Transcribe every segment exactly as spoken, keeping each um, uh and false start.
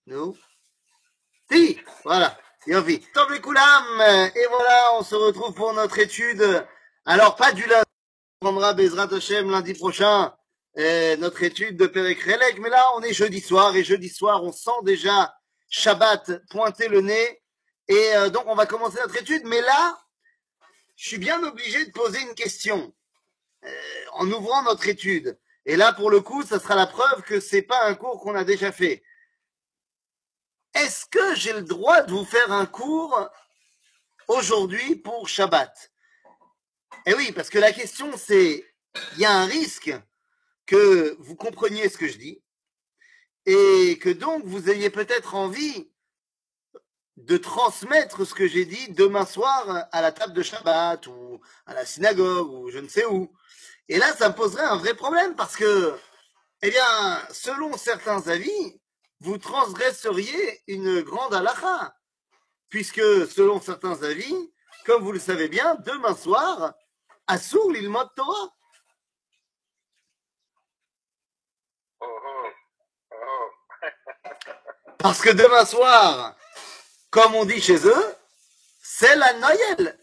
Nous Si, voilà. Yofi. Tov les Koulam. Et voilà, on se retrouve pour notre étude. Alors, pas du lundi, on prendra Bezrat Hashem lundi prochain, euh, notre étude de Perek Relek, mais là, on est jeudi soir, et jeudi soir, on sent déjà Shabbat pointer le nez, et euh, donc on va commencer notre étude, mais là, je suis bien obligé de poser une question, euh, en ouvrant notre étude. Et là, pour le coup, ça sera la preuve que c'est pas un cours qu'on a déjà fait. Est-ce que j'ai le droit de vous faire un cours aujourd'hui pour Shabbat? Eh oui, parce que la question c'est, il y a un risque que vous compreniez ce que je dis et que donc vous ayez peut-être envie de transmettre ce que j'ai dit demain soir à la table de Shabbat ou à la synagogue ou je ne sais où. Et là, ça me poserait un vrai problème parce que, eh bien, selon certains avis, vous transgresseriez une grande halakha. Puisque, selon certains avis, comme vous le savez bien, demain soir, Assour l'ilmot Torah. Oh, oh, oh. Parce que demain soir, comme on dit chez eux, c'est la Noël.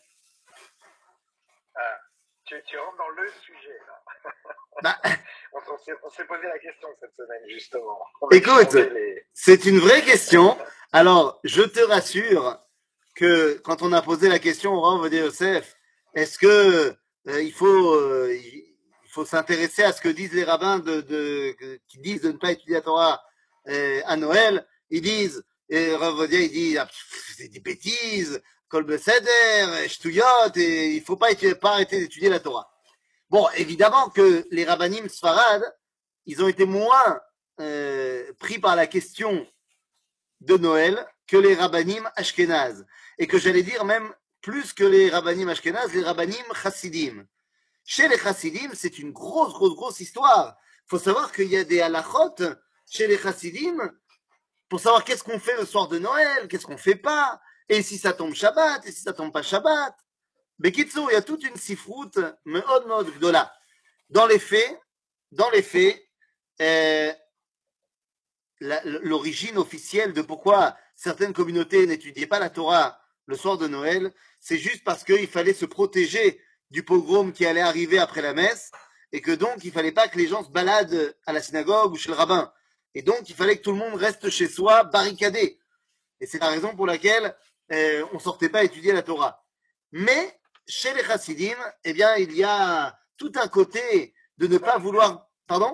Ah, tu, tu rentres dans le sujet, là. Bah, on, on s'est, on s'est posé la question cette semaine, justement. On a écoute, échangé les... c'est une vraie question. Alors, je te rassure que quand on a posé la question au Rav Ovadia Yosef, est-ce que euh, il faut euh, il faut s'intéresser à ce que disent les rabbins de, de, qui disent de ne pas étudier la Torah euh, à Noël? Ils disent, et Rav Ovadia il dit, ah, pff, c'est des bêtises, kol beseder, shtuyot, et il faut pas, étudier, pas arrêter d'étudier la Torah. Bon, évidemment que les rabbinim sfarad, ils ont été moins euh, pris par la question de Noël que les rabbinim ashkénazes. Et que j'allais dire même plus que les rabbinim ashkénazes, les rabbinim chassidim. Chez les chassidim, c'est une grosse, grosse, grosse histoire. Il faut savoir qu'il y a des halachot chez les chassidim pour savoir qu'est-ce qu'on fait le soir de Noël, qu'est-ce qu'on fait pas, et si ça tombe Shabbat, et si ça tombe pas Shabbat. Bekitsour, il y a toute une sifroute meod meod gdola. Dans les faits, dans les faits, euh, la- l'origine officielle de pourquoi certaines communautés n'étudiaient pas la Torah le soir de Noël, c'est juste parce qu'il fallait se protéger du pogrom qui allait arriver après la messe, et que donc il fallait pas que les gens se baladent à la synagogue ou chez le rabbin. Et donc il fallait que tout le monde reste chez soi barricadé. Et c'est la raison pour laquelle euh, on sortait pas étudier la Torah. Mais chez les chassidim, eh bien, il y a tout un côté de ne pas vouloir. Pardon?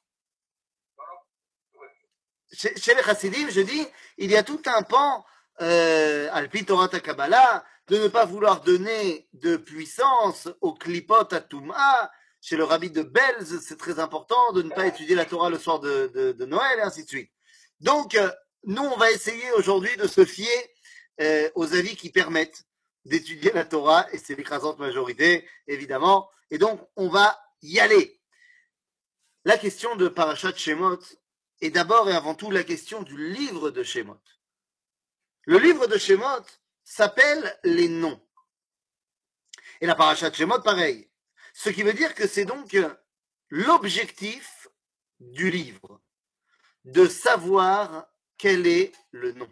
Chez, chez les chassidim, je dis, il y a tout un pan, euh, Alpi Torah Kabbalah, de ne pas vouloir donner de puissance au klipot à Touma. Chez le rabbi de Belz, c'est très important de ne pas étudier la Torah le soir de, de, de Noël, et ainsi de suite. Donc, euh, nous, on va essayer aujourd'hui de se fier euh, aux avis qui permettent d'étudier la Torah, et c'est l'écrasante majorité, évidemment. Et donc, on va y aller. La question de Parashat Shemot est d'abord et avant tout la question du livre de Shemot. Le livre de Shemot s'appelle les noms. Et la Parashat Shemot, pareil. Ce qui veut dire que c'est donc l'objectif du livre, de savoir quel est le nom.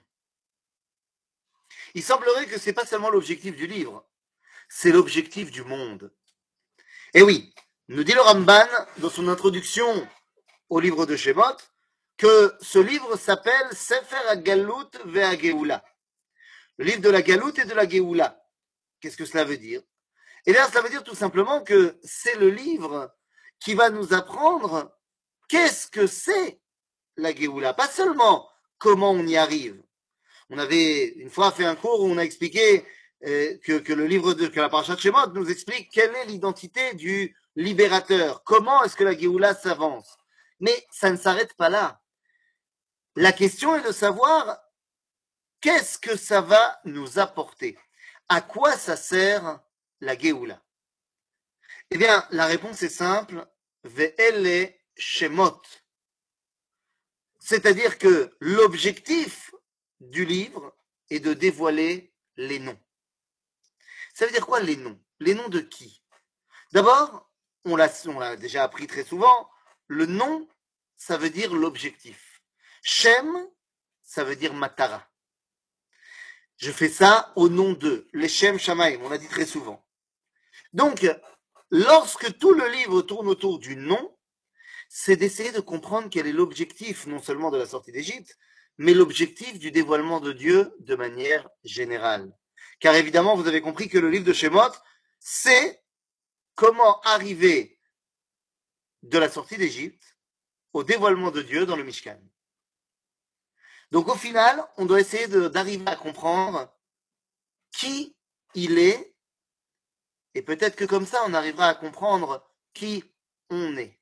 Il semblerait que ce n'est pas seulement l'objectif du livre, c'est l'objectif du monde. Et oui, nous dit le Ramban dans son introduction au livre de Shemot que ce livre s'appelle Sefer HaGalut ve'HaGeoula. Le livre de la Galout et de la Géoula. Qu'est-ce que cela veut dire? Eh bien, cela veut dire tout simplement que c'est le livre qui va nous apprendre qu'est-ce que c'est la Géoula. Pas seulement comment on y arrive. On avait une fois fait un cours où on a expliqué euh, que, que le livre de que la Parashat Shemot nous explique quelle est l'identité du libérateur. Comment est-ce que la Géoula s'avance? Mais ça ne s'arrête pas là. La question est de savoir qu'est-ce que ça va nous apporter. À quoi ça sert la Géoula? Eh bien, la réponse est simple. Ve'ele Shemot. C'est-à-dire que l'objectif du livre est de dévoiler les noms. Ça veut dire quoi les noms? Les noms de qui? D'abord, on l'a, on l'a déjà appris très souvent, le nom, ça veut dire l'objectif. Shem, ça veut dire matara. Je fais ça au nom de l'Eshem Shamaim, on l'a dit très souvent. Donc, lorsque tout le livre tourne autour du nom, c'est d'essayer de comprendre quel est l'objectif, non seulement de la sortie d'Égypte, mais l'objectif du dévoilement de Dieu de manière générale. Car évidemment, vous avez compris que le livre de Shemot, c'est comment arriver de la sortie d'Égypte au dévoilement de Dieu dans le Mishkan. Donc au final, on doit essayer de, d'arriver à comprendre qui il est, et peut-être que comme ça, on arrivera à comprendre qui on est.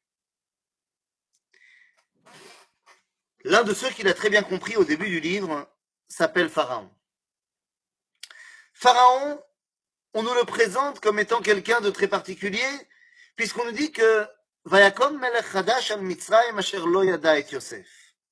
L'un de ceux qui l'a très bien compris au début du livre s'appelle Pharaon. Pharaon, on nous le présente comme étant quelqu'un de très particulier, puisqu'on nous dit que Vayakom melech chadash al Mitzrayim asher lo yada et Yosef.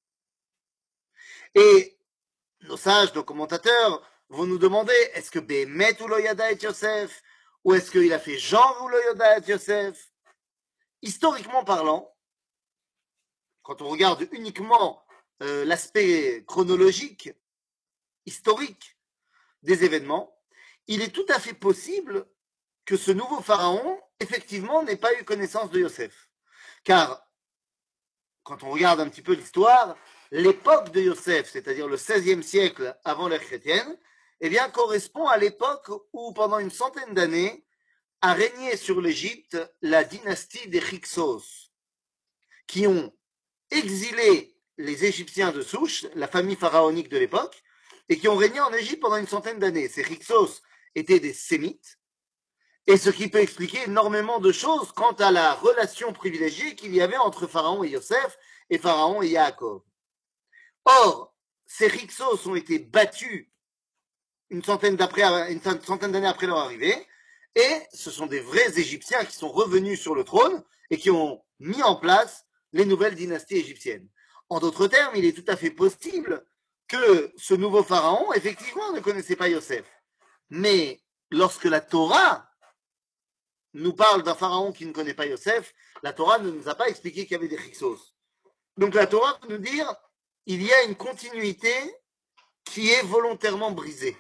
Et nos sages, nos commentateurs vont nous demander, est-ce que Behemet ou lo yada et Yosef, ou est-ce qu'il a fait genre ou lo yada et Yosef? Historiquement parlant, quand on regarde uniquement euh, l'aspect chronologique, historique des événements, il est tout à fait possible que ce nouveau pharaon, effectivement, n'ait pas eu connaissance de Yosef. Car, quand on regarde un petit peu l'histoire, l'époque de Yosef, c'est-à-dire le seizième siècle avant l'ère chrétienne, eh bien, correspond à l'époque où, pendant une centaine d'années, a régné sur l'Égypte la dynastie des Hyksos, qui ont exilé les Égyptiens de souche, la famille pharaonique de l'époque, et qui ont régné en Égypte pendant une centaine d'années. Ces Hyksos étaient des Sémites, et ce qui peut expliquer énormément de choses quant à la relation privilégiée qu'il y avait entre Pharaon et Yosef, et Pharaon et Yaakov. Or, ces Hyksos ont été battus une centaine, une centaine d'années après leur arrivée, et ce sont des vrais Égyptiens qui sont revenus sur le trône et qui ont mis en place les nouvelles dynasties égyptiennes. En d'autres termes, il est tout à fait possible que ce nouveau pharaon, effectivement, ne connaissait pas Yosef. Mais lorsque la Torah nous parle d'un pharaon qui ne connaît pas Yosef, la Torah ne nous a pas expliqué qu'il y avait des Hyksos. Donc la Torah peut nous dire il y a une continuité qui est volontairement brisée.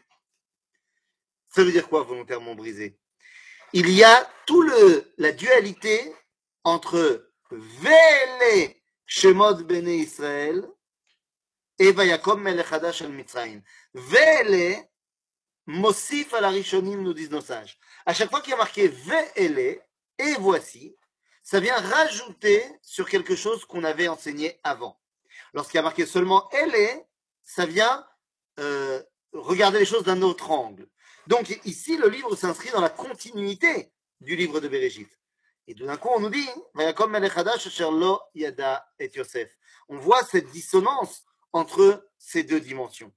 Ça veut dire quoi, volontairement brisée? Il y a tout le la dualité entre Vele Shemot Bene Israël et Vayakom Melech Hadash al Mitzrayim. Vele Mosif al Arishonim, nous disent nos sages. À chaque fois qu'il y a marqué Vele et voici, ça vient rajouter sur quelque chose qu'on avait enseigné avant. Lorsqu'il y a marqué seulement Elle, ça vient euh, regarder les choses d'un autre angle. Donc ici, le livre s'inscrit dans la continuité du livre de Bereshit. Et tout d'un coup, on nous dit, Vayakom melech hadash asher lo yada et Yosef. On voit cette dissonance entre ces deux dimensions.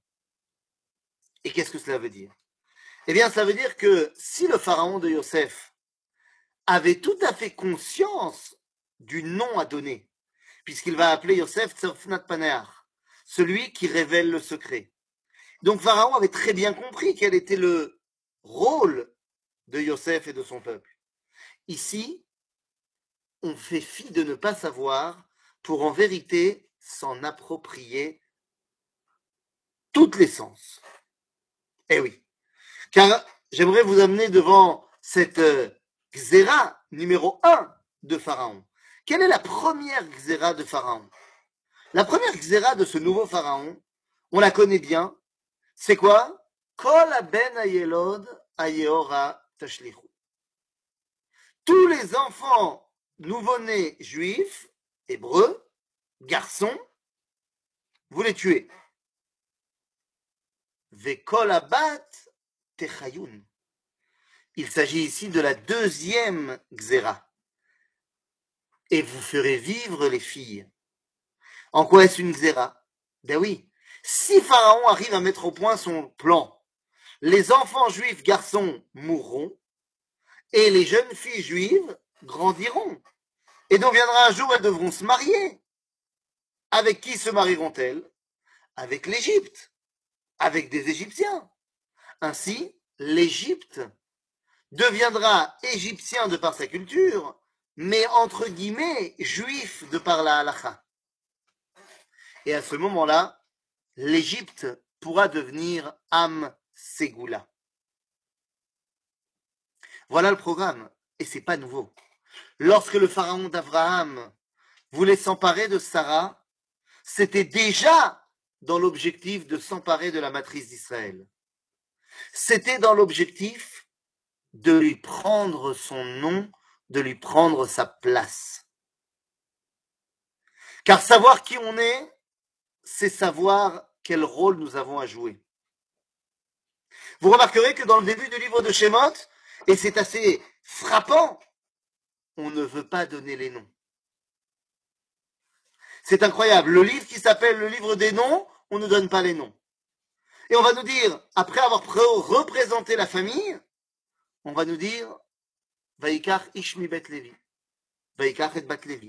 Et qu'est-ce que cela veut dire? Eh bien, ça veut dire que si le pharaon de Yosef avait tout à fait conscience du nom à donner, puisqu'il va appeler Yosef Tzorfnat Paneach, celui qui révèle le secret. Donc Pharaon avait très bien compris quel était le rôle de Yosef et de son peuple. Ici, on fait fi de ne pas savoir pour en vérité s'en approprier toute l'essence. Eh oui, car j'aimerais vous amener devant cette euh, Xéra numéro un de Pharaon. Quelle est la première Xéra de Pharaon? La première Xéra de ce nouveau Pharaon, on la connaît bien, c'est quoi? Kol ben ayelod ayehora tashlichu. Tous les enfants nouveau-nés juifs, hébreux, garçons, vous les tuez. Vekol abat techayun. Il s'agit ici de la deuxième Xéra. Et vous ferez vivre les filles. En quoi est-ce une Xéra? Ben oui, si Pharaon arrive à mettre au point son plan, les enfants juifs garçons mourront et les jeunes filles juives grandiront. Et donc viendra un jour, elles devront se marier. Avec qui se marieront-elles? Avec l'Égypte, avec des Égyptiens. Ainsi, l'Égypte deviendra égyptien de par sa culture, mais entre guillemets juif de par la halakha. Et à ce moment-là, l'Égypte pourra devenir Am Ségoula. Voilà le programme, et c'est pas nouveau. Lorsque le pharaon d'Abraham voulait s'emparer de Sarah, c'était déjà dans l'objectif de s'emparer de la matrice d'Israël. C'était dans l'objectif de lui prendre son nom, de lui prendre sa place. Car savoir qui on est, c'est savoir quel rôle nous avons à jouer. Vous remarquerez que dans le début du livre de Shemot, et c'est assez frappant, on ne veut pas donner les noms. C'est incroyable. Le livre qui s'appelle le livre des noms, on ne donne pas les noms. Et on va nous dire, après avoir représenté la famille, on va nous dire Vaikar Ishmi Bet Levi. Vaikar et Bat Levi.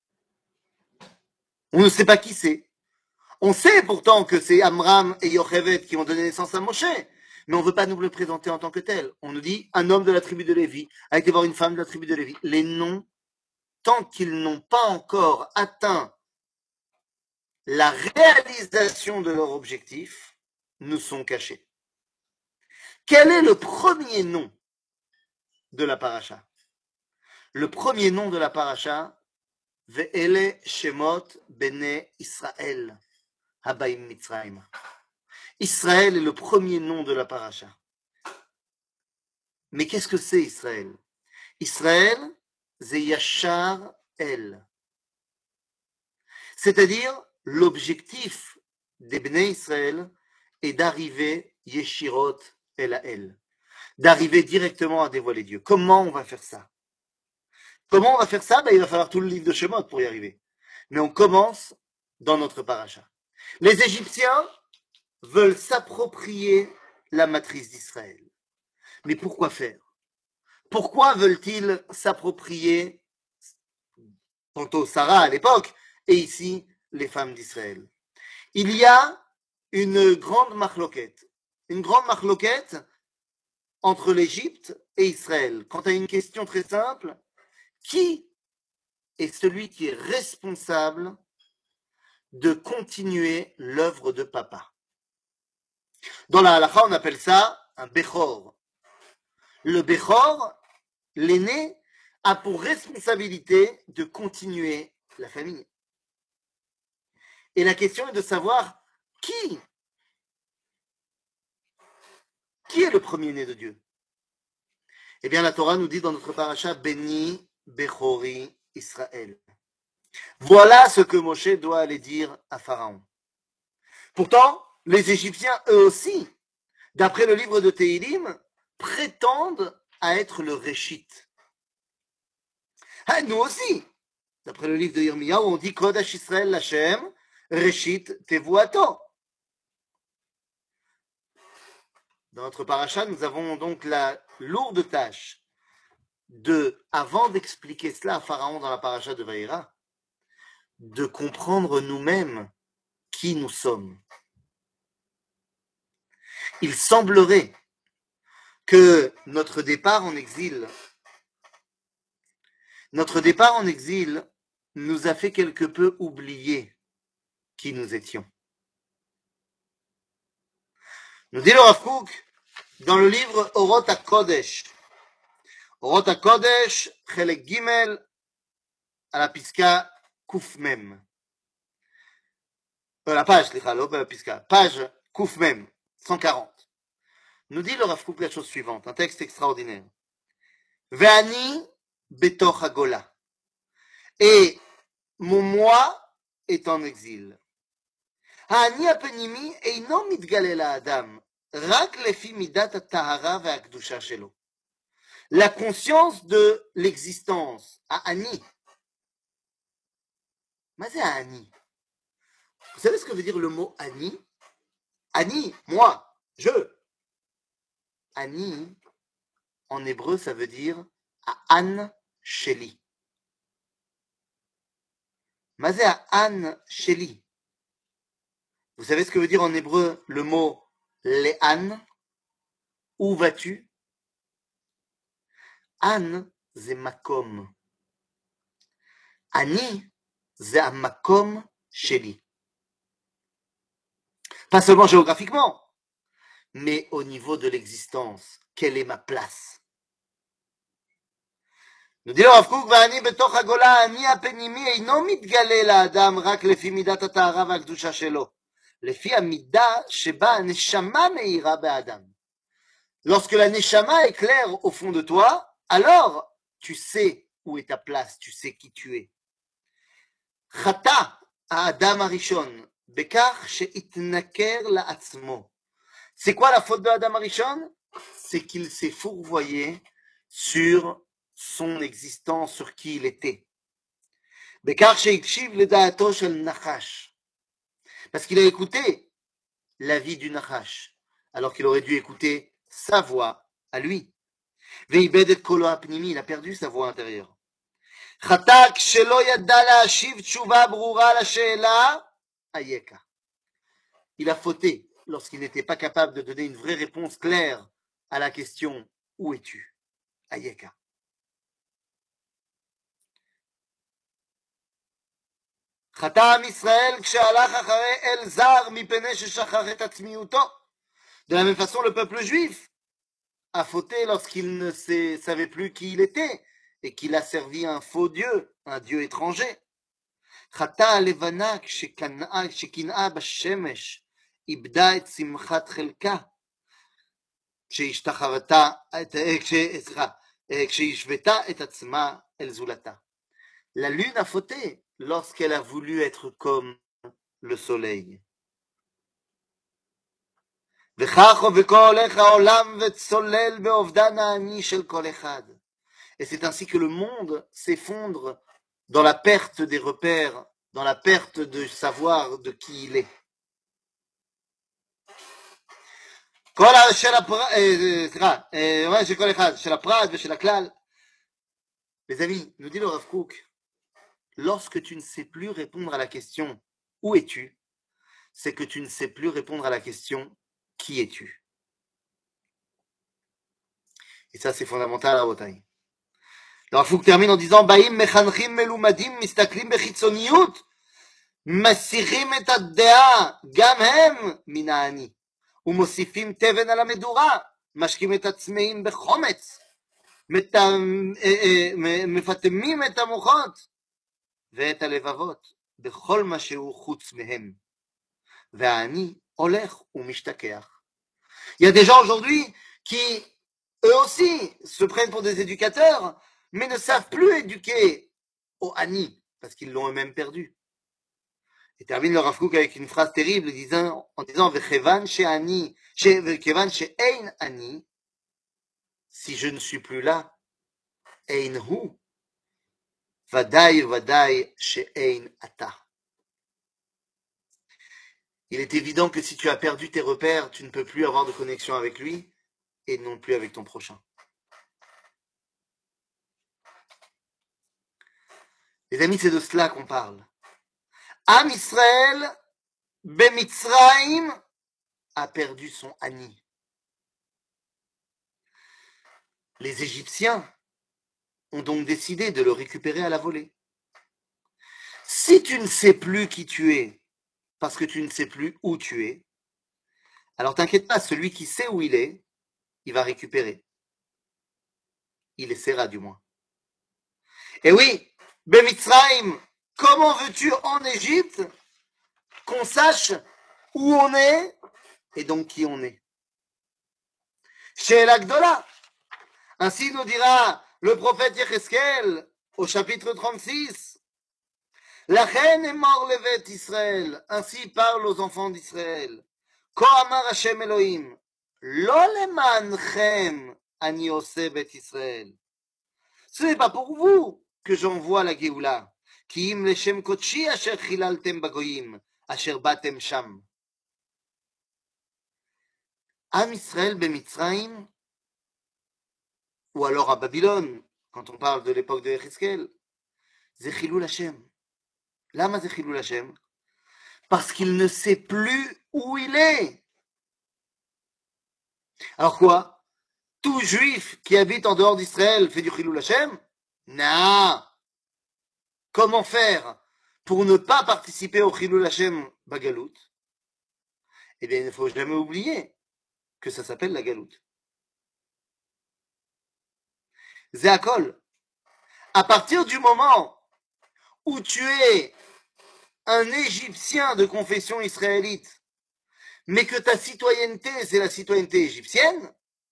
On ne sait pas qui c'est. On sait pourtant que c'est Amram et Yocheved qui ont donné naissance à Moshe, mais on ne veut pas nous le présenter en tant que tel. On nous dit un homme de la tribu de Lévi a été voir une femme de la tribu de Lévi. Les noms, tant qu'ils n'ont pas encore atteint la réalisation de leur objectif, nous sont cachés. Quel est le premier nom de la paracha? Le premier nom de la paracha, Ve'ele Shemot Bene Israël, Habaim Mitzrayim. Israël est le premier nom de la paracha. Mais qu'est-ce que c'est Israël? Israël, c'est Yachar El. C'est-à-dire, l'objectif des Bnei Israël est d'arriver Yeshirot El à El, d'arriver directement à dévoiler Dieu. Comment on va faire ça? Comment on va faire ça? Ben, il va falloir tout le livre de Shemot pour y arriver. Mais on commence dans notre paracha. Les Égyptiens veulent s'approprier la matrice d'Israël. Mais pourquoi faire? Pourquoi veulent-ils s'approprier, tantôt Sarah à l'époque, et ici les femmes d'Israël? Il y a une grande marloquette, une grande marloquette entre l'Égypte et Israël. Quant à une question très simple, qui est celui qui est responsable de continuer l'œuvre de papa? Dans la halakha, on appelle ça un Bechor. Le Bechor, l'aîné, a pour responsabilité de continuer la famille. Et la question est de savoir qui, qui est le premier-né de Dieu. Eh bien, la Torah nous dit dans notre paracha, Béni Bechori Israël. Voilà ce que Moshe doit aller dire à Pharaon. Pourtant, les Égyptiens, eux aussi, d'après le livre de Tehilim, prétendent à être le Réchit. Ah, nous aussi, d'après le livre de Yirmiyahu, on dit Kodash Israël Lachem, Réchit Tevuato. Dans notre paracha, nous avons donc la lourde tâche de, avant d'expliquer cela à Pharaon dans la paracha de Vaïra, de comprendre nous-mêmes qui nous sommes. Il semblerait que notre départ en exil, notre départ en exil nous a fait quelque peu oublier qui nous étions. Nous dit le Rav Kook dans le livre Orot HaKodesh, Orot HaKodesh, Chelek Gimel, à la Piska Koufmem. Euh, la page, slicha, לא בפסקה, page Koufmem, cent quarante. Nous dit le Rav Kook la chose suivante, un texte extraordinaire. Ve'ani betoch hagola. Et mon moi est en exil. Ha'ani ha'penimi eino mitgale la'adam, rak lefi midat ha'tahara ve'ha'kedusha shelo. La conscience de l'existence, Ha'ani. Mais c'est Ha'ani. Vous savez ce que veut dire le mot Ani? Ani, moi, je. Ani, en hébreu, ça veut dire An Sheli. Mazé An Sheli. Vous savez ce que veut dire en hébreu le mot Le'an? Où vas-tu? An, c'est makom. Ani, c'est un makom Sheli. Pas seulement géographiquement, mais au niveau de l'existence. Quelle est ma place? nous dit le Rav Kook, ואני בתוך הגולה, האני הפנימי אינו מתגלה לאדם רק לפי מידת הטהרה והקדושה שלו, לפי המידה שבה הנשמה מאירה באדם. Lorsque la neshama est claire au fond de toi, alors tu sais où est ta place, tu sais qui tu es. Chata האדם הראשון, בכך שהתנכר לעצמו. C'est quoi la faute de Adam Arishon? C'est qu'il s'est fourvoyé sur son existence, sur qui il était. Bekar sheikchiv le da'ato shel Nachash. Parce qu'il a écouté la vie du Nachash, alors qu'il aurait dû écouter sa voix à lui. Veibed et kolo apnimi, il a perdu sa voix intérieure. Chatak shelo yadda la'ashiv tshuva brura la she'ela ayeka. Il a fauté lorsqu'il n'était pas capable de donner une vraie réponse claire à la question « Où es-tu » Ayeka. חטא עם ישראל כשהלך אחרי אל זר מפני ששכח את עצמיותו. De la même façon, le peuple juif a fauté lorsqu'il ne sait- savait plus qui il était et qu'il a servi un faux Dieu, un Dieu étranger. חטא הלבנה כשקנאה כשקנאה בשמש איבדה את שמחת חלקה. כשהשתחוותה, סליחה, כשהשוותה את עצמה אל זולתה. La lune a fauté lorsqu'elle a voulu être comme le soleil. וכך וכה הולך העולם וצולל באובדן האני של כל אחד. Et c'est ainsi que le monde s'effondre dans la perte des repères, dans la perte de savoir de qui il est. כל של הפרט, סליחה, של כל אחד, של הפרט ושל הכלל. Les amis, nous dit le Rav Kook, lorsque tu ne sais plus répondre à la question « Où es-tu ?» c'est que tu ne sais plus répondre à la question « Qui es-tu ?» Et ça, c'est fondamental à Rabotai. Le Rav Kook termine en disant « Baim mechanchim melumadim mistaklim bechitzoniyut masichim et ad-dea gam hem min ha'ani ומוסיפים תבן על המדורה משקים את עצמאים בחומץ מפטמים את המוחות ואת הלבבות בכל מה שהוא חוץ מהם. והאני הולך ומשתכח. Il y a des gens aujourd'hui qui, eux aussi, se prennent pour des éducateurs, mais ne savent plus éduquer au Ani, parce qu'ils l'ont eux-mêmes perdu. Et termine le Rav Kook avec une phrase terrible disant, en disant Vechevan she'ani, vechevan she'ein ani, si je ne suis plus là, ein hu, vadai vadai she'ein ata. Il est évident que si tu as perdu tes repères, tu ne peux plus avoir de connexion avec lui et non plus avec ton prochain. Les amis, c'est de cela qu'on parle. Am Israël, Bemitzraïm, a perdu son Ani. Les Égyptiens ont donc décidé de le récupérer à la volée. Si tu ne sais plus qui tu es, parce que tu ne sais plus où tu es, alors t'inquiète pas, celui qui sait où il est, il va récupérer. Il essaiera du moins. Et oui, Bemitzraïm, comment veux-tu en Égypte qu'on sache où on est et donc qui on est? Chez l'Agdola. Ainsi nous dira le prophète Yecheskel au chapitre trente-six. La reine est mort levet Israël. Ainsi parle aux enfants d'Israël. Ko amar Hashem Elohim. Lo lemanchem ani oseh bet Israël. Ce n'est pas pour vous que j'envoie la Géoula. Ki im leshem kotshi asher chilaltem bagoyim asher batem sham. Am Israël bemitzraïm, ou alors à Babylone, quand on parle de l'époque de Yecheskel, c'est Chilul Hashem. Lama c'est Chilul Hashem? Parce qu'il ne sait plus où il est. Alors quoi? Tout juif qui habite en dehors d'Israël fait du Chilul Hashem? Non. Comment faire pour ne pas participer au Chilul Hashem Bagalout? Eh bien, il ne faut jamais oublier que ça s'appelle la galoute. Zéakol, à partir du moment où tu es un Égyptien de confession israélite, mais que ta citoyenneté, c'est la citoyenneté égyptienne,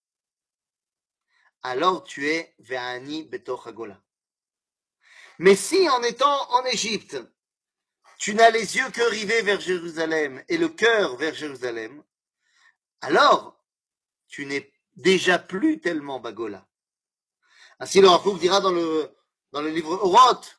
alors tu es Ve'ani Betoch Hagola. Mais si en étant en Égypte, tu n'as les yeux que rivés vers Jérusalem et le cœur vers Jérusalem, alors tu n'es déjà plus tellement Bagola. Ainsi le Rav dira dans le, dans le livre Oroth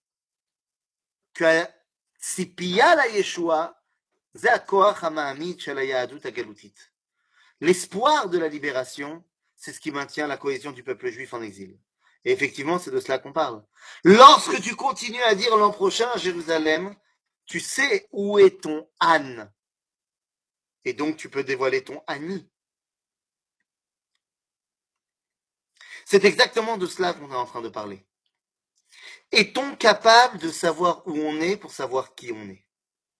que Tzipia la Yeshua, c'est הכוח המעמיד של היהדות הגלותית. L'espoir de la libération, c'est ce qui maintient la cohésion du peuple juif en exil. Et effectivement, c'est de cela qu'on parle. Lorsque tu continues à dire l'an prochain à Jérusalem, tu sais où est ton âne. Et donc, tu peux dévoiler ton Ani. C'est exactement de cela qu'on est en train de parler. Est-on capable de savoir où on est pour savoir qui on est?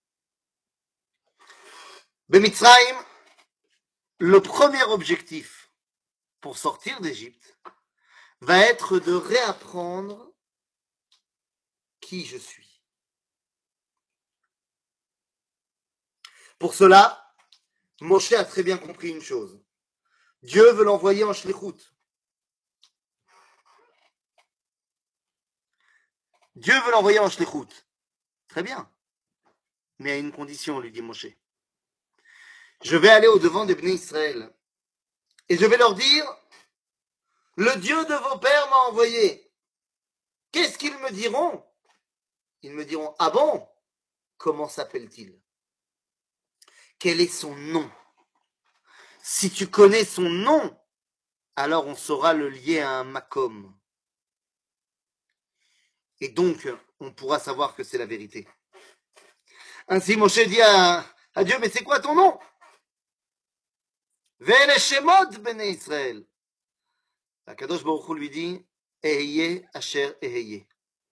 Bemitzrayim, le premier objectif pour sortir d'Égypte va être de réapprendre qui je suis. Pour cela, Moshe a très bien compris une chose. Dieu veut l'envoyer en shlichut. Dieu veut l'envoyer en shlichut. Très bien. Mais à une condition, lui dit Moshe. Je vais aller au-devant des Bnei Israël. Et je vais leur dire, le Dieu de vos pères m'a envoyé. Qu'est-ce qu'ils me diront? Ils me diront, ah bon? Comment s'appelle-t-il? Quel est son nom? Si tu connais son nom, alors on saura le lier à un makom. Et donc, on pourra savoir que c'est la vérité. Ainsi, Moshe dit à, à Dieu, mais c'est quoi ton nom? Ve'ele shemot bnei Israël. La Kadosh Baruch Hu lui dit, Eheye asher eheye.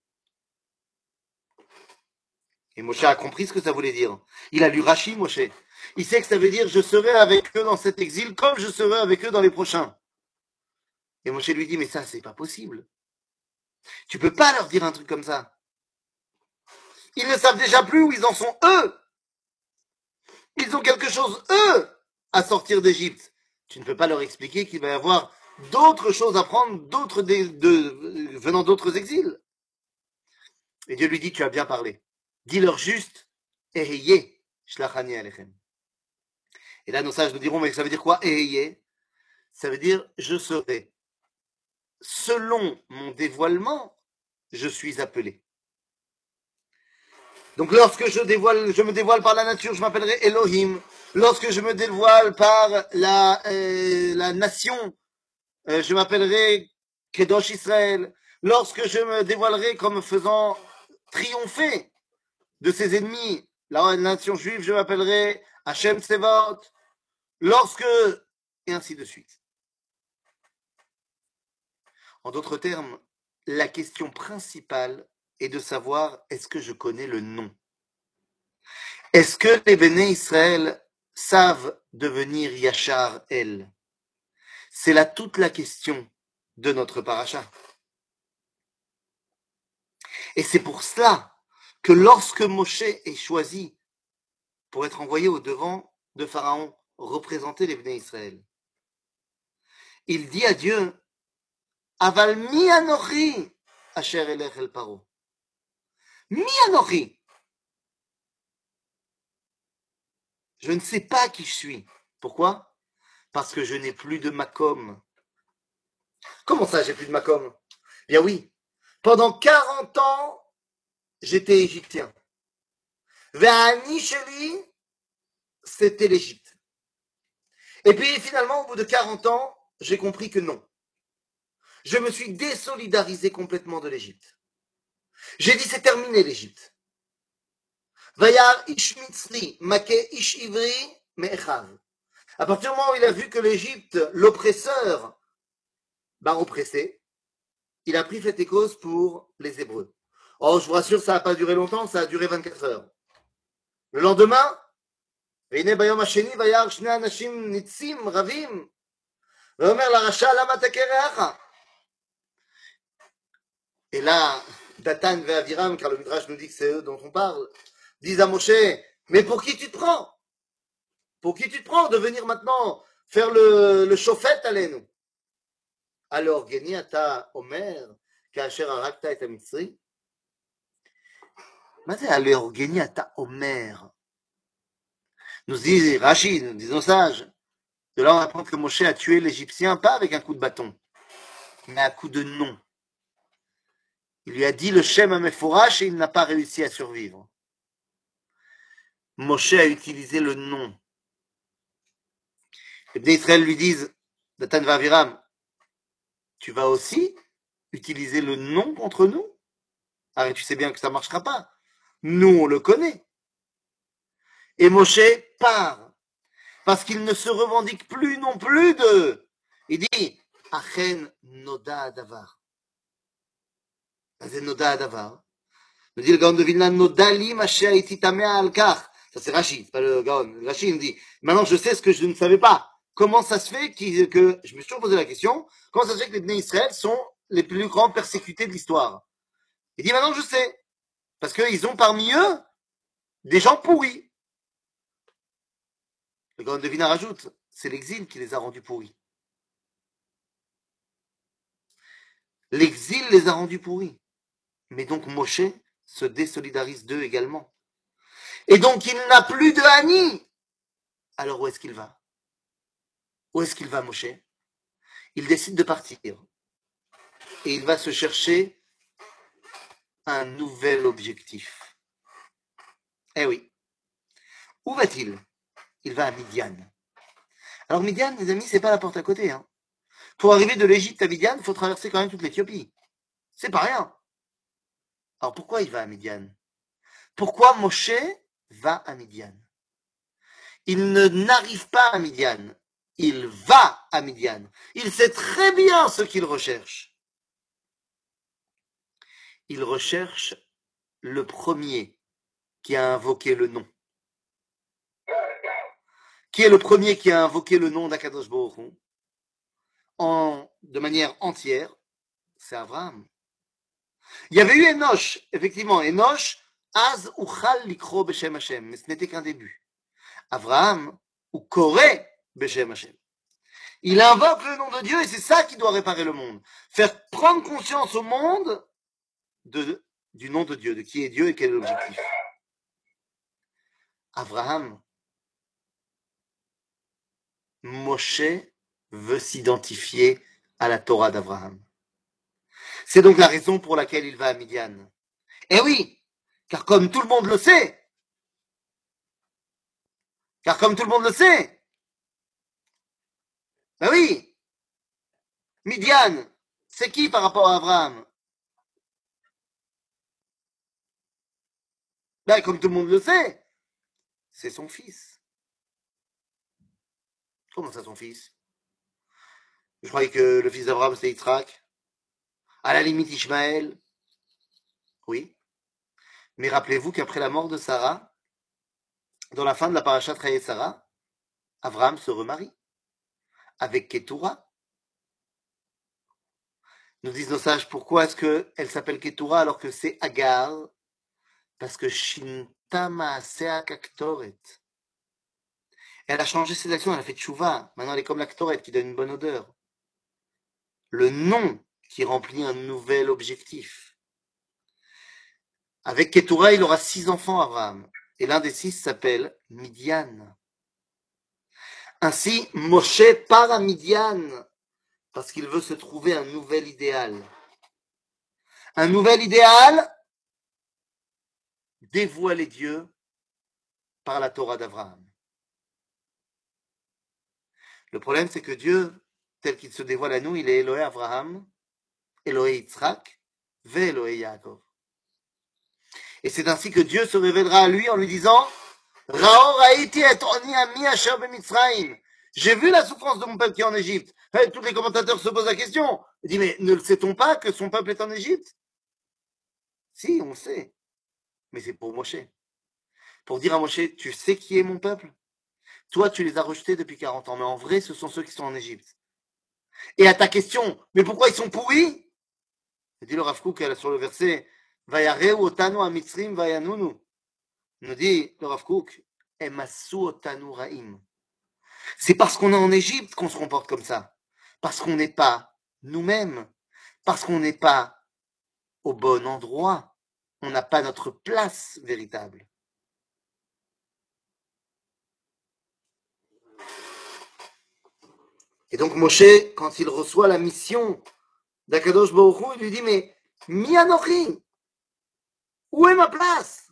Et Moshe a compris ce que ça voulait dire. Il a lu Rashi, Moshe. Il sait que ça veut dire, je serai avec eux dans cet exil comme je serai avec eux dans les prochains. Et Moshe lui dit, mais ça, c'est pas possible. Tu peux pas leur dire un truc comme ça. Ils ne savent déjà plus où ils en sont, eux. Ils ont quelque chose, eux, à sortir d'Égypte. Tu ne peux pas leur expliquer qu'il va y avoir d'autres choses à prendre, d'autres de, de, venant d'autres exils. Et Dieu lui dit, tu as bien parlé. Dis-leur juste, Eheye, shlachani alechem. Et là, nos sages nous diront, mais ça veut dire quoi, Eheye? Ça veut dire, je serai. Selon mon dévoilement, je suis appelé. Donc lorsque je, dévoile, je me dévoile par la nature, je m'appellerai Elohim. Lorsque je me dévoile par la, euh, la nation, euh, je m'appellerai Kedosh Israël. Lorsque je me dévoilerai comme faisant triompher de ses ennemis, la nation juive, je m'appellerai Hashem Tsevot. Lorsque... Et ainsi de suite. En d'autres termes, la question principale est de savoir, est-ce que je connais le nom? Est-ce que les Béné Israël savent devenir Yachar El? C'est là toute la question de notre paracha. Et c'est pour cela que lorsque Moshe est choisi pour être envoyé au devant de Pharaon, représenter les Béné Israël, il dit à Dieu, Aval mi anochi asher elech el paro. Mi anochi. Je ne sais pas qui je suis. Pourquoi? Parce que je n'ai plus de makom. Comment ça, j'ai plus de makom? Bien oui, pendant quarante ans, j'étais égyptien. Ve'ani sheli, c'était l'Égypte. Et puis finalement, au bout de quarante ans, j'ai compris que non. Je me suis désolidarisé complètement de l'Égypte. J'ai dit, c'est terminé l'Égypte. Vayar ish mitzri, make ish ivri, me'echav. À partir du moment où il a vu que l'Égypte, l'oppresseur, bah, oppressé, il a pris fait et cause pour les Hébreux. Oh, je vous rassure, ça n'a pas duré longtemps, ça a duré vingt-quatre heures. Le lendemain, והנה ביום השני וירא שני אנשים ניצים רבים, ואומר לרשע למה תכה רעך? Et là, Datan et Aviram, car le Midrash nous dit que c'est eux dont on parle, disent à Moshe, mais pour qui tu te prends? Pour qui tu te prends de venir maintenant faire le, le chauffette עלינו? Alors, Geni אתה אומר, כאשר הרגת את המצרי? מה זה alors, Geni אתה אומר? Nous dit Rashi, nous disons sages. De là, on apprend que Moshe a tué l'Égyptien, pas avec un coup de bâton, mais un coup de nom. Il lui a dit le Shem Ameforash et il n'a pas réussi à survivre. Moshe a utilisé le nom. Les Bnei Israël lui disent, Datan Vaviram, tu vas aussi utiliser le nom contre nous? Arrête, tu sais bien que ça ne marchera pas. Nous, on le connaît. Et Moshe part, parce qu'il ne se revendique plus non plus de... Il dit, Achen Noda Adavar. C'est Noda Adavar. Me dit le Gaon de Vilna, Nodali Masher Ititamea Alkar. Ça c'est Rashi, c'est pas le Gaon. Rashi me dit, maintenant je sais ce que je ne savais pas. Comment ça se fait qu que, je me suis toujours posé la question, comment ça se fait que les Bnei Israël sont les plus grands persécutés de l'histoire? Il dit, maintenant je sais. Parce qu'ils ont parmi eux des gens pourris. Le Gaon de Vilna rajoute, c'est l'exil qui les a rendus pourris. L'exil les a rendus pourris. Mais donc Moshe se désolidarise d'eux également. Et donc il n'a plus de Hani. Alors où est-ce qu'il va? Où est-ce qu'il va, Moshe? Il décide de partir. Et il va se chercher un nouvel objectif. Eh oui. Où va-t-il? Il va à Midian. Alors Midian, les amis, c'est pas la porte à côté. Hein. Pour arriver de l'Égypte à Midian, il faut traverser quand même toute l'Éthiopie. C'est pas rien. Alors pourquoi il va à Midian? Pourquoi Moshe va à Midian? Il ne n'arrive pas à Midian. Il va à Midian. Il sait très bien ce qu'il recherche. Il recherche le premier qui a invoqué le nom. Qui est le premier qui a invoqué le nom d'Akadosh Baruch Hu en, de manière entière? C'est Abraham. Il y avait eu Enoch, effectivement. Enoch, Az Uchal Likro Beshem Hashem, mais ce n'était qu'un début. Abraham, ou Koré Beshem Hashem. Il invoque le nom de Dieu et c'est ça qui doit réparer le monde. Faire prendre conscience au monde de, du nom de Dieu, de qui est Dieu et quel est l'objectif. Abraham, Moshe veut s'identifier à la Torah d'Abraham. C'est donc la raison pour laquelle il va à Midian. Eh oui, car comme tout le monde le sait, car comme tout le monde le sait, ben oui, Midian, c'est qui par rapport à Abraham? Ben comme tout le monde le sait, c'est son fils. Comment ça son fils? Je croyais que le fils d'Abraham c'était Yitzhak. À la limite Ishmaël. Oui. Mais rappelez-vous qu'après la mort de Sarah, dans la fin de la parashat Chayei Sarah, Abraham se remarie avec Ketura. Nous disent nos sages, pourquoi est-ce qu'elle s'appelle Ketura alors que c'est Agar? Parce que Shinta Maasea Kaktoret. Elle a changé ses actions, elle a fait tchouva. Maintenant elle est comme la Ktoret qui donne une bonne odeur. Le nom qui remplit un nouvel objectif. Avec Ketura, il aura six enfants, Abraham. Et l'un des six s'appelle Midian. Ainsi, Moshe part à Midian parce qu'il veut se trouver un nouvel idéal. Un nouvel idéal, dévoiler Dieu par la Torah d'Abraham. Le problème, c'est que Dieu, tel qu'il se dévoile à nous, il est Elohé Abraham, Elohé Yitzhak, ve Elohé Yaakov. Et c'est ainsi que Dieu se révélera à lui en lui disant Rao raïti et oni ami asher b'Mitzrayim. J'ai vu la souffrance de mon peuple qui est en Égypte. Et tous les commentateurs se posent la question. Ils disent, mais ne le sait-on pas que son peuple est en Égypte? Si, on le sait. Mais c'est pour Moshe. Pour dire à Moshe, tu sais qui est mon peuple? Toi, tu les as rejetés depuis quarante ans, mais en vrai, ce sont ceux qui sont en Égypte. Et à ta question, mais pourquoi ils sont pourris? Dit le Rav Kook sur le verset, Vayareu otanu amitzrim vayanunu. Nous dit le Rav Kook, Emasu otanu ra'im. C'est parce qu'on est en Égypte qu'on se comporte comme ça. Parce qu'on n'est pas nous-mêmes. Parce qu'on n'est pas au bon endroit. On n'a pas notre place véritable. Et donc Moshe, quand il reçoit la mission d'Akadosh Baruch Hu, il lui dit, mais Mi Anochi, où est ma place?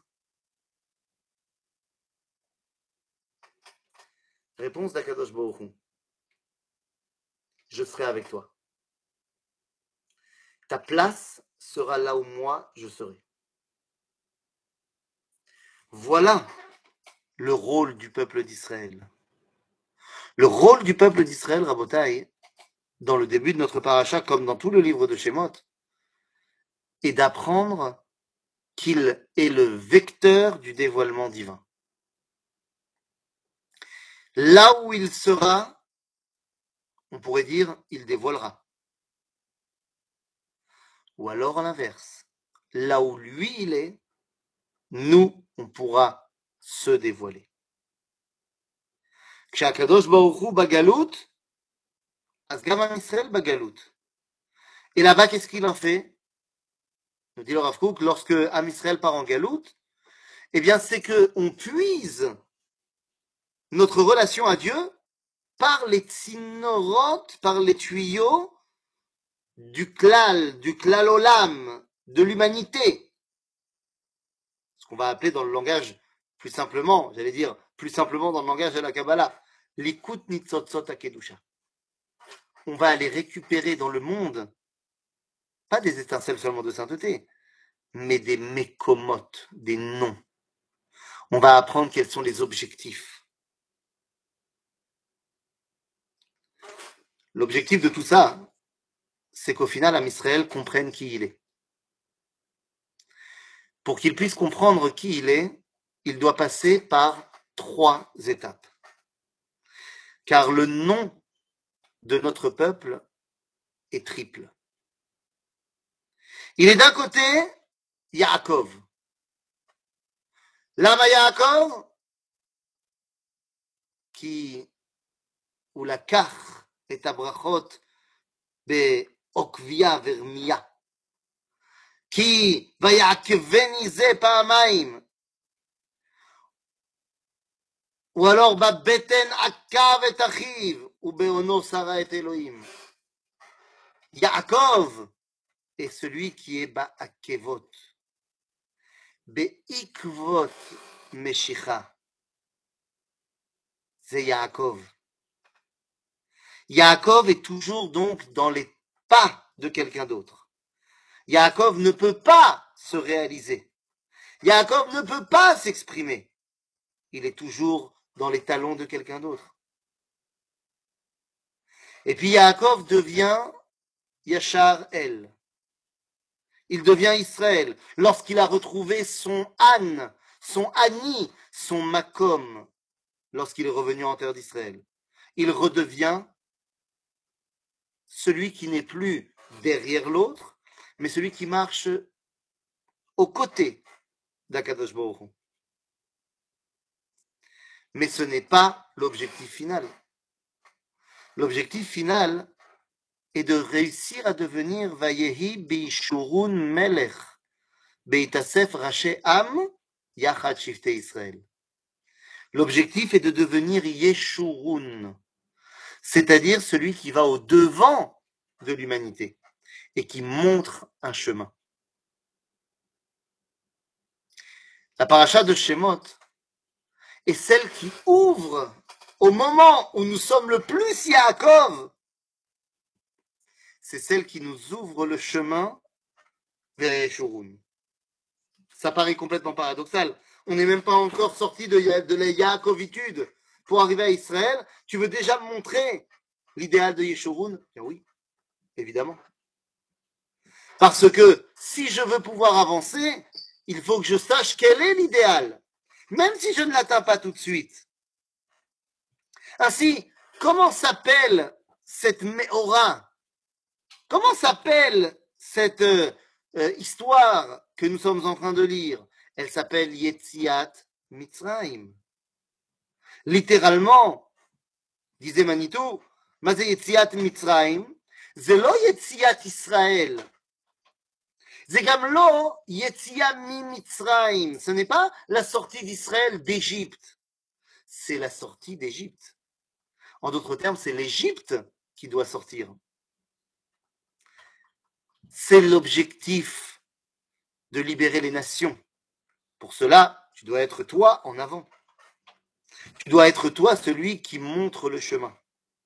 Réponse d'Akadosh Baruch Hu, je serai avec toi. Ta place sera là où moi je serai. Voilà le rôle du peuple d'Israël. Le rôle du peuple d'Israël, Rabotai, dans le début de notre paracha, comme dans tout le livre de Shemot, est d'apprendre qu'il est le vecteur du dévoilement divin. Là où il sera, on pourrait dire, il dévoilera. Ou alors à l'inverse, là où lui il est, nous, on pourra se dévoiler. כשהקדוש ברוך הוא בגלות, אז גם עם ישראל בגלות. Et là-bas, qu'est-ce qu'il en fait? Nous dit le Rav Kook, lorsque Am Israël part en galoute, eh bien, c'est qu'on puise notre relation à Dieu par les tsinorotes, par les tuyaux du klal, du klalolam, de l'humanité. Ce qu'on va appeler dans le langage plus simplement, j'allais dire plus simplement dans le langage de la Kabbalah, l'ikut nitzotzot akedusha. On va aller récupérer dans le monde, pas des étincelles seulement de sainteté, mais des mekomotes, des noms. On va apprendre quels sont les objectifs. L'objectif de tout ça, c'est qu'au final, Am Israël comprenne qui il est. Pour qu'il puisse comprendre qui il est, il doit passer par trois étapes. Car le nom de notre peuple est triple. Il est d'un côté Yaakov. Lama Yaakov, qui, ou la kach est abrachot בעוקביה ורמיה. כי ויעקבני זה פעמיים. ou alors בבטן עקב את אחיו, ובעונו שרה את אלוהים. Yaakov est celui qui est בעקבות. בעקבות משיכה. C'est Yaakov. Yaakov est toujours donc dans les pas de quelqu'un d'autre. Yaakov ne peut pas se réaliser. Yaakov ne peut pas s'exprimer. Il est toujours dans les talons de quelqu'un d'autre. Et puis Yaakov devient Yachar El. Il devient Israël lorsqu'il a retrouvé son âne, son Ani, son Makom, lorsqu'il est revenu en terre d'Israël. Il redevient celui qui n'est plus derrière l'autre, mais celui qui marche aux côtés d'Akadosh Baruch Hu. Mais ce n'est pas l'objectif final. L'objectif final est de réussir à devenir Vayehi Beishurun Melech, Beitasef Raché Am, Yachad Shifte Israël. L'objectif est de devenir Yeshurun, c'est-à-dire celui qui va au devant de l'humanité et qui montre un chemin. La paracha de Shemot est celle qui ouvre au moment où nous sommes le plus Yaakov. C'est celle qui nous ouvre le chemin vers Yeshurun. Ça paraît complètement paradoxal. On n'est même pas encore sorti de, de la Yaakovitude pour arriver à Israël. Tu veux déjà me montrer l'idéal de Yeshurun? Bien oui, évidemment. Parce que si je veux pouvoir avancer, il faut que je sache quel est l'idéal. Même si je ne l'atteins pas tout de suite. Ainsi, comment s'appelle cette Méhora? Comment s'appelle cette euh, euh, histoire que nous sommes en train de lire? Elle s'appelle Yetziat Mitzrayim. Littéralement, disait Manitou, מה זה יציאת מצרים? זה לא יציאת ישראל. זה גם לא יציאה ממצרים. Ce n'est pas la sortie d'Israël d'Égypte. C'est la sortie d'Égypte. En d'autres termes, c'est l'Égypte qui doit sortir. C'est l'objectif de libérer les nations. Pour cela, tu dois être toi en avant. Tu dois être toi celui qui montre le chemin.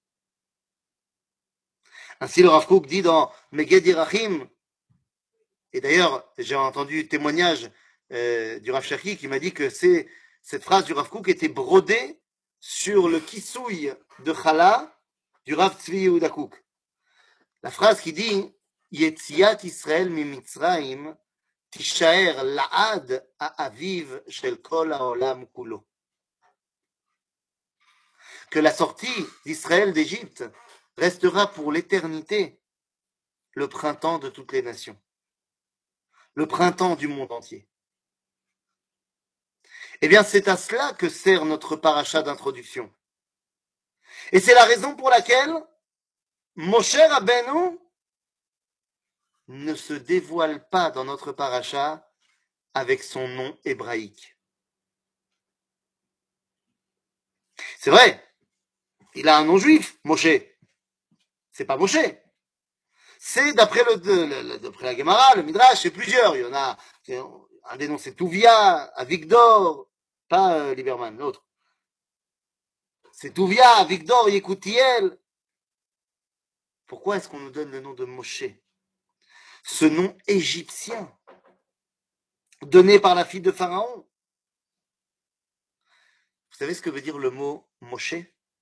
Ainsi, le Rav Kook dit dans Meged Yerachim, et d'ailleurs, j'ai entendu témoignage euh, du Rav Cherki qui m'a dit que c'est, cette phrase du Rav Kook était brodée sur le kissouille de Chala du Rav Tzvi Yehuda Kook. La phrase qui dit Yetziat Israël mi Mitzrayim tishaer la'ad ha'aviv shel kol ha'olam kulo. Que la sortie d'Israël d'Égypte restera pour l'éternité le printemps de toutes les nations, le printemps du monde entier. Eh bien, c'est à cela que sert notre paracha d'introduction. Et c'est la raison pour laquelle Moshe Rabbeinu ne se dévoile pas dans notre paracha avec son nom hébraïque. C'est vrai, il a un nom juif, Moshe. C'est pas Moshe. C'est d'après le, le, le d'après la Gemara, le Midrash, c'est plusieurs. Il y en a un des noms, c'est Touvia, Avigdor, pas euh, Lieberman, l'autre. C'est Touvia, Avigdor, Yekoutiel. Pourquoi est-ce qu'on nous donne le nom de Moshe? Ce nom égyptien, donné par la fille de Pharaon. Vous savez ce que veut dire le mot Moshe?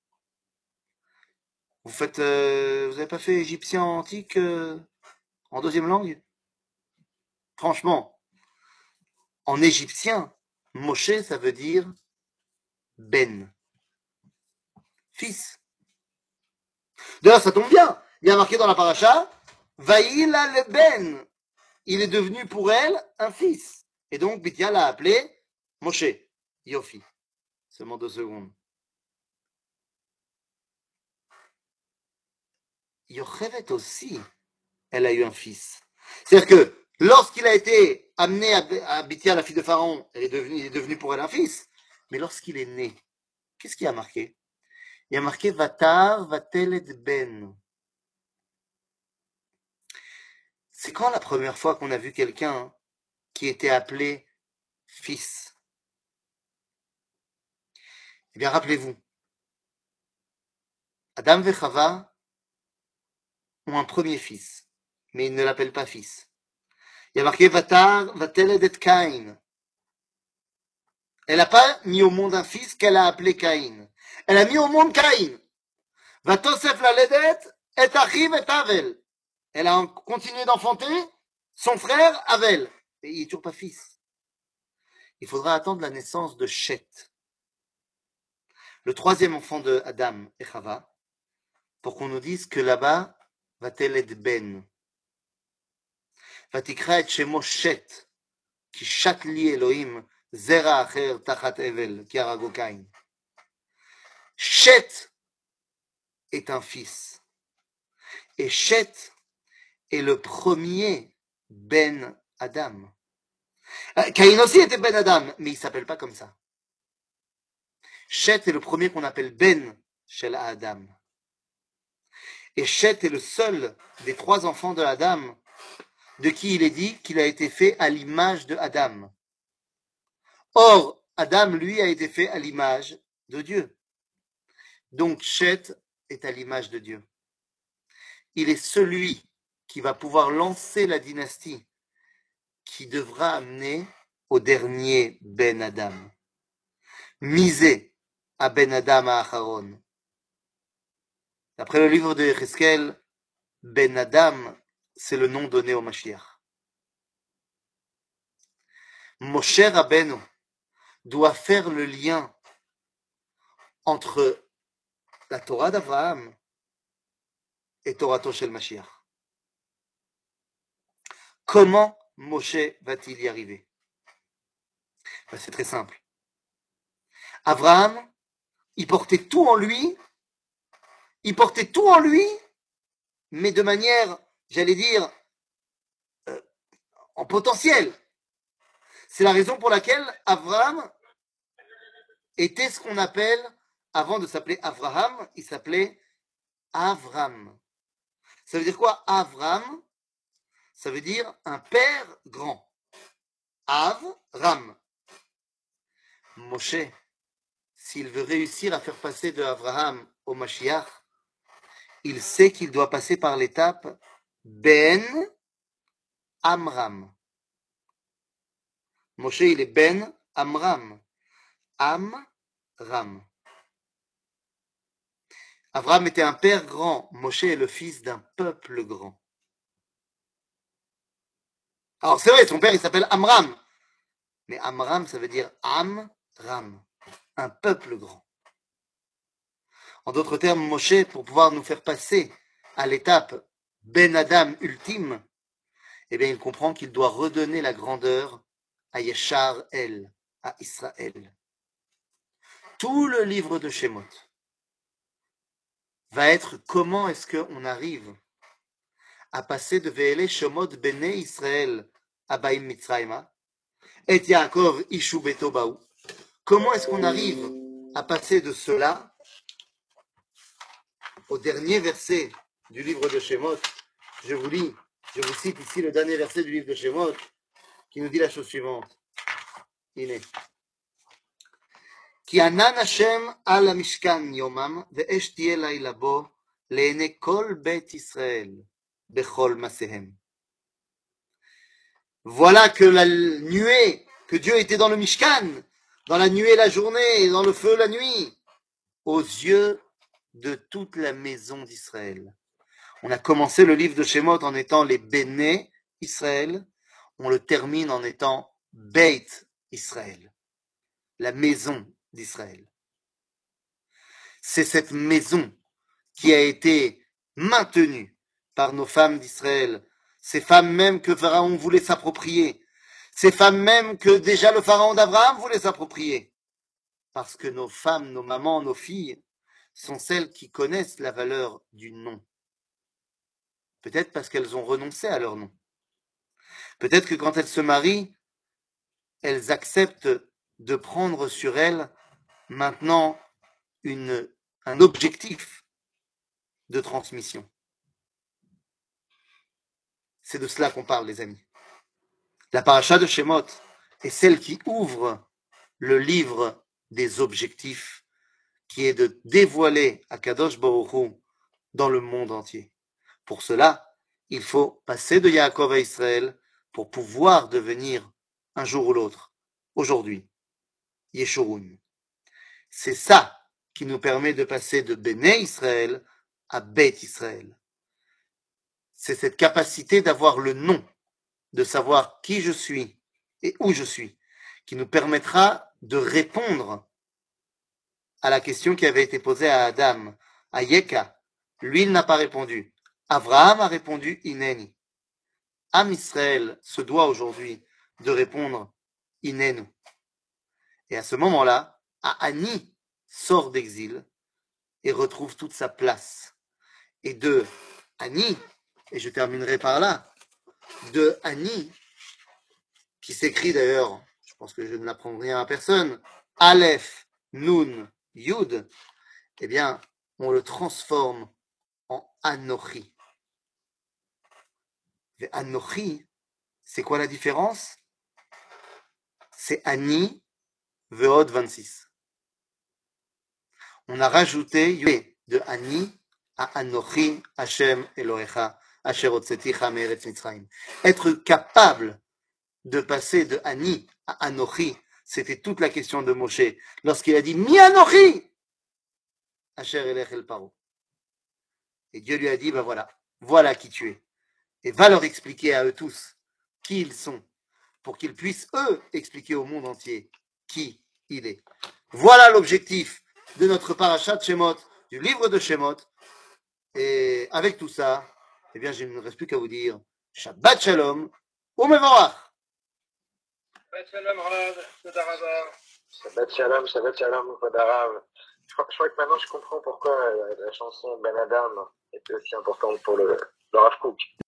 Vous faites, euh, vous n'avez pas fait égyptien antique euh, en deuxième langue? Franchement, en égyptien, Moshe, ça veut dire Ben, fils. D'ailleurs, ça tombe bien. Il y a marqué dans la paracha, Vaïla le Ben. Il est devenu pour elle un fils. Et donc, Bithia l'a appelé Moshe. Yofi. Seulement deux secondes. Yochevet aussi, elle a eu un fils. C'est-à-dire que lorsqu'il a été amené à Bithia, la fille de Pharaon, elle est devenue, il est devenu pour elle un fils. Mais lorsqu'il est né, qu'est-ce qu'il y a marqué? Il y a marqué Vatar Vateled Ben. C'est quand la première fois qu'on a vu quelqu'un qui était appelé fils? Eh bien, rappelez-vous, Adam et Chava ont un premier fils, mais ils ne l'appellent pas fils. Il y a marqué Vatar Vateled et Caïn. Elle n'a pas mis au monde un fils qu'elle a appelé Caïn. Elle a mis au monde Caïn. Vatosef la ledet et achiv et Avel. Elle a continué d'enfanter son frère Avel. Et il n'est toujours pas fils. Il faudra attendre la naissance de Shet, le troisième enfant de Adam et Chava, pour qu'on nous dise que là-bas, Vateled Ben. Vatikra et Shemo Shet, qui shat li Elohim, zera acher tachat Evel, qui arago Caïn. Shet est un fils. Et Shet est le premier Ben Adam. Caïn aussi était Ben Adam, mais il ne s'appelle pas comme ça. Shet est le premier qu'on appelle Ben Shel Adam. Et Shet est le seul des trois enfants de Adam de qui il est dit qu'il a été fait à l'image de Adam. Or, Adam, lui, a été fait à l'image de Dieu. Donc, Shet est à l'image de Dieu. Il est celui qui va pouvoir lancer la dynastie qui devra amener au dernier Ben Adam. Misé à Ben Adam à Acharon. D'après le livre de Yecheskel, Ben Adam, c'est le nom donné au Mashiach. Moshe Rabbeinu doit faire le lien entre la Torah d'Abraham est Torato shel Mashiach. Comment Moshe va-t-il y arriver? Ben, c'est très simple. Abraham, il portait tout en lui, il portait tout en lui, mais de manière, j'allais dire, euh, en potentiel. C'est la raison pour laquelle Abraham était ce qu'on appelle, avant de s'appeler Abraham, il s'appelait Avram. Ça veut dire quoi, Avram? Ça veut dire un père grand. Avram. Moshe, s'il veut réussir à faire passer de Abraham au Mashiach, il sait qu'il doit passer par l'étape Ben Amram. Moshe, il est Ben Amram. Amram. Abraham était un père grand. Moshe est le fils d'un peuple grand. Alors c'est vrai, son père il s'appelle Amram. Mais Amram, ça veut dire Amram. Un peuple grand. En d'autres termes, Moshe, pour pouvoir nous faire passer à l'étape Ben Adam ultime, eh bien, il comprend qu'il doit redonner la grandeur à Yeshar El, à Israël. Tout le livre de Shemot va être comment est-ce qu'on arrive à passer de Ve'ele Shemot Bene Israël à Baim Mitzrayma et Yaakov Ishu Beto Baou. Comment est-ce qu'on arrive à passer de cela au dernier verset du livre de Shemot? Je vous lis, je vous cite ici le dernier verset du livre de Shemot qui nous dit la chose suivante. Iné. כי ענן השם על המשכן יומם, ואש תהיה לילה בו, לעיני כל בית ישראל, בכל מעשיהם. Voilà que la nuée, que Dieu était dans le Mishkan, dans la nuée la journée, et dans le feu la nuit, aux yeux de toute la maison d'Israël. On a commencé le livre de Shemot en étant les Béné Israël, on le termine en étant Beit Israël, la maison d'Israël. C'est cette maison qui a été maintenue par nos femmes d'Israël, ces femmes même que Pharaon voulait s'approprier, ces femmes même que déjà le Pharaon d'Abraham voulait s'approprier, parce que nos femmes, nos mamans, nos filles sont celles qui connaissent la valeur du nom. Peut-être parce qu'elles ont renoncé à leur nom. Peut-être que quand elles se marient, elles acceptent de prendre sur elles maintenant une, un objectif de transmission. C'est de cela qu'on parle, les amis. La paracha de Shemot est celle qui ouvre le livre des objectifs, qui est de dévoiler Akadosh Baruch Hu dans le monde entier. Pour cela, il faut passer de Yaakov à Israël pour pouvoir devenir un jour ou l'autre, aujourd'hui, Yeshurun. C'est ça qui nous permet de passer de Béné Israël à Beit Israël. C'est cette capacité d'avoir le nom, de savoir qui je suis et où je suis, qui nous permettra de répondre à la question qui avait été posée à Adam, à Yeka. Lui, il n'a pas répondu. Abraham a répondu Ineni. Am Israël se doit aujourd'hui de répondre Inenu. Et à ce moment-là, Ani sort d'exil et retrouve toute sa place. Et de Ani, et je terminerai par là, de Ani, qui s'écrit d'ailleurs, je pense que je ne l'apprends rien à personne, Aleph, Nun, Yud, eh bien, on le transforme en Anochi. Et Anochi, c'est quoi la différence? C'est Ani, Veod vingt-six. On a rajouté de Ani à Anochi, Hashem Elohecha, Asher Hotzeticha Me'eretz Mitzrayim. Être capable de passer de Ani à Anochi, c'était toute la question de Moshe. Lorsqu'il a dit Mi Anochi, Asher Elech El Paro. Et Dieu lui a dit, ben voilà, voilà qui tu es. Et va leur expliquer à eux tous qui ils sont, pour qu'ils puissent, eux, expliquer au monde entier qui il est. Voilà l'objectif de notre parachat Shemot du livre de Shemot. Et avec tout ça, eh bien, je ne me reste plus qu'à vous dire Shabbat Shalom, Umevorach. Shabbat Shalom, Rav, Toda Rabba. Shabbat Shalom, Shabbat Shalom, Toda Rav. Je crois, je crois que maintenant je comprends pourquoi la, la chanson Ben Adam était aussi importante pour le, le Rav Kook.